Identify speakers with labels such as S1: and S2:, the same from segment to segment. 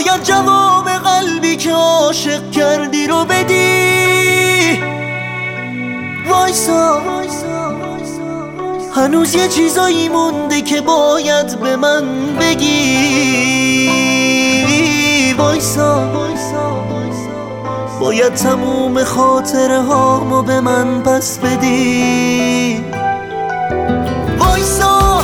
S1: باید جواب قلبی که عاشق کردی رو بدی. وایسا هنوز یه چیزایی مونده که باید به من بگی. وایسا باید تموم خاطره هامو به من پس بدی. وایسا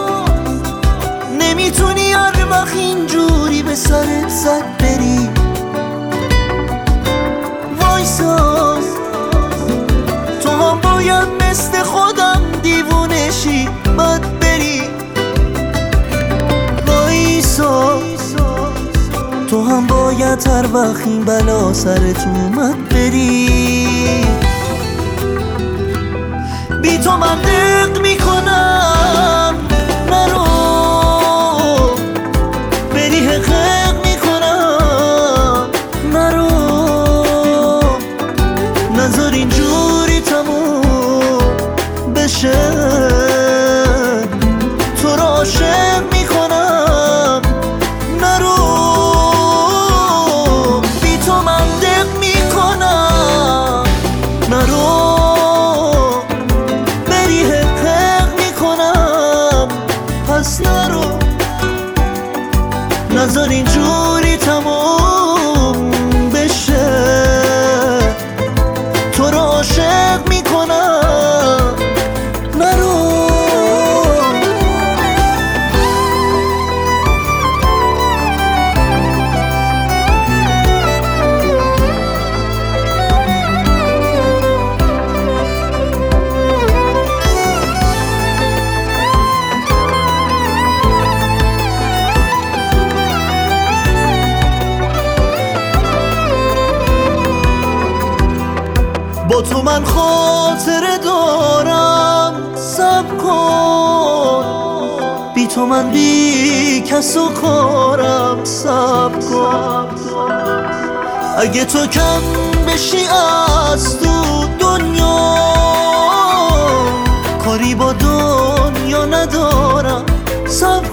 S1: نمیتونی هر وقت اینجوری به سرت زد بری. وایسا تو هم باید مثل خودم دیوونه شی بعد بری. وایسا تو هم باید هر وقت این بلا سرت اومد بری. بی تو من دق میکنم نرو، بری حقق میکنم نرو. نذار اینجوری تموم بشه، تو را عاشق میکنم نرو. بی تو من دق میکنم نرو، بری حقق میکنم پس نرو. نذار اینجوری تموم بشه، تو را عاشق میکنم نرو. با تو من خاطره دارم صبر کن، بی تو من بی کس و کارم صبر کن. اگه تو کم بشی از تو دنیا، کاری با دنیا ندارم. صبر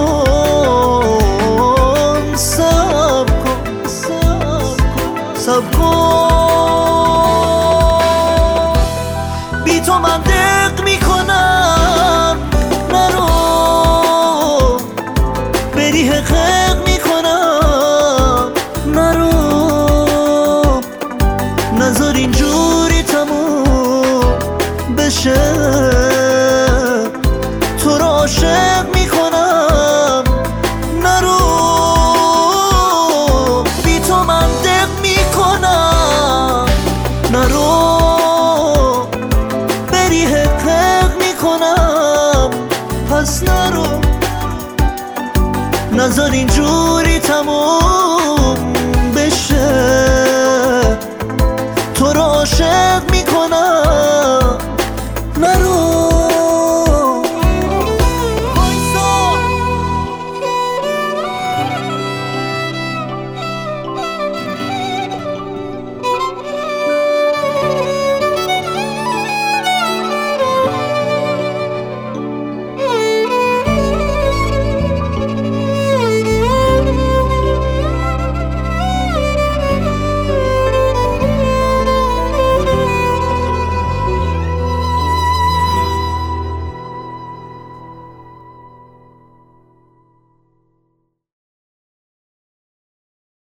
S1: کن صبر کن صبر کن. بی تو من دق میکنم نرو، بری حقق میکنم نرو. نذار اینجوری تموم بشه، تو را عاشق میکنم نرو. بی تو من دق میکنم نرو، پس نرو. نذار اینجوری تموم